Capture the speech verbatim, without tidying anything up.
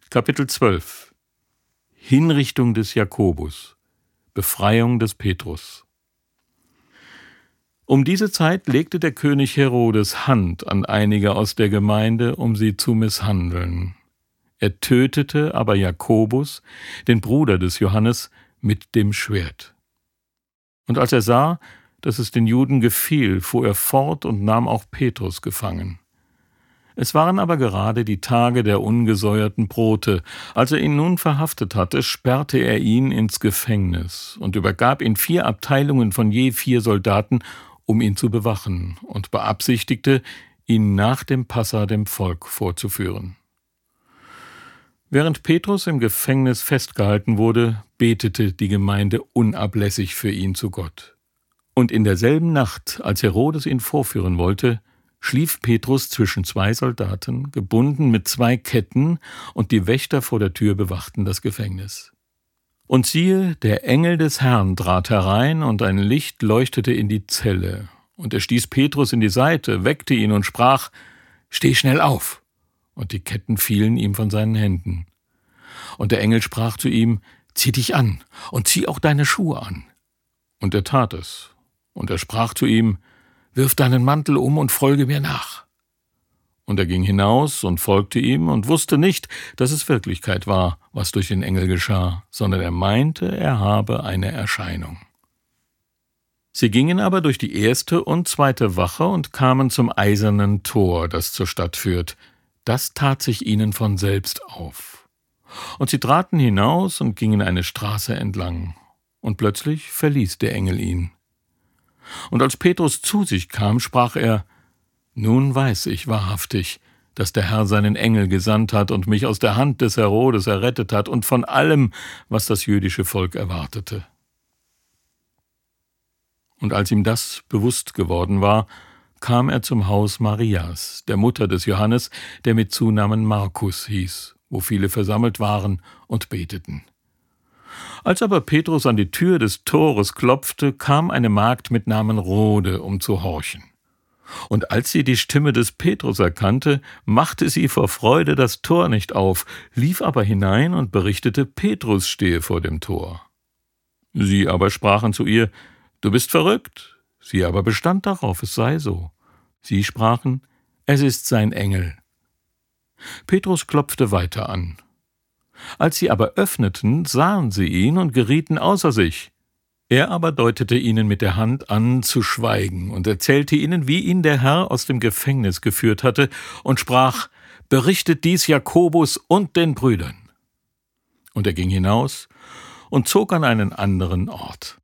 Kapitel zwölf. Hinrichtung des Jakobus, Befreiung des Petrus. Um diese Zeit legte der König Herodes Hand an einige aus der Gemeinde, um sie zu misshandeln. Er tötete aber Jakobus, den Bruder des Johannes, mit dem Schwert. Und als er sah, dass es den Juden gefiel, fuhr er fort und nahm auch Petrus gefangen. Es waren aber gerade die Tage der ungesäuerten Brote. Als er ihn nun verhaftet hatte, sperrte er ihn ins Gefängnis und übergab ihn vier Abteilungen von je vier Soldaten, um ihn zu bewachen, und beabsichtigte, ihn nach dem Passa dem Volk vorzuführen. Während Petrus im Gefängnis festgehalten wurde, betete die Gemeinde unablässig für ihn zu Gott. Und in derselben Nacht, als Herodes ihn vorführen wollte, schlief Petrus zwischen zwei Soldaten, gebunden mit zwei Ketten, und die Wächter vor der Tür bewachten das Gefängnis. Und siehe, der Engel des Herrn trat herein, und ein Licht leuchtete in die Zelle. Und er stieß Petrus in die Seite, weckte ihn und sprach: »Steh schnell auf!« Und die Ketten fielen ihm von seinen Händen. Und der Engel sprach zu ihm: »Zieh dich an und zieh auch deine Schuhe an.« Und er tat es. Und er sprach zu ihm: »Wirf deinen Mantel um und folge mir nach.« Und er ging hinaus und folgte ihm und wusste nicht, dass es Wirklichkeit war, was durch den Engel geschah, sondern er meinte, er habe eine Erscheinung. Sie gingen aber durch die erste und zweite Wache und kamen zum eisernen Tor, das zur Stadt führt. Das tat sich ihnen von selbst auf. Und sie traten hinaus und gingen eine Straße entlang. Und plötzlich verließ der Engel ihn. Und als Petrus zu sich kam, sprach er: »Nun weiß ich wahrhaftig, dass der Herr seinen Engel gesandt hat und mich aus der Hand des Herodes errettet hat und von allem, was das jüdische Volk erwartete.« Und als ihm das bewusst geworden war, kam er zum Haus Marias, der Mutter des Johannes, der mit Zunamen Markus hieß, wo viele versammelt waren und beteten. Als aber Petrus an die Tür des Tores klopfte, kam eine Magd mit Namen Rhode, um zu horchen. Und als sie die Stimme des Petrus erkannte, machte sie vor Freude das Tor nicht auf, lief aber hinein und berichtete, Petrus stehe vor dem Tor. Sie aber sprachen zu ihr: »Du bist verrückt.« Sie aber bestand darauf, es sei so. Sie sprachen: »Es ist sein Engel.« Petrus klopfte weiter an. Als sie aber öffneten, sahen sie ihn und gerieten außer sich. Er aber deutete ihnen mit der Hand an, zu schweigen, und erzählte ihnen, wie ihn der Herr aus dem Gefängnis geführt hatte, und sprach: »Berichtet dies Jakobus und den Brüdern.« Und er ging hinaus und zog an einen anderen Ort.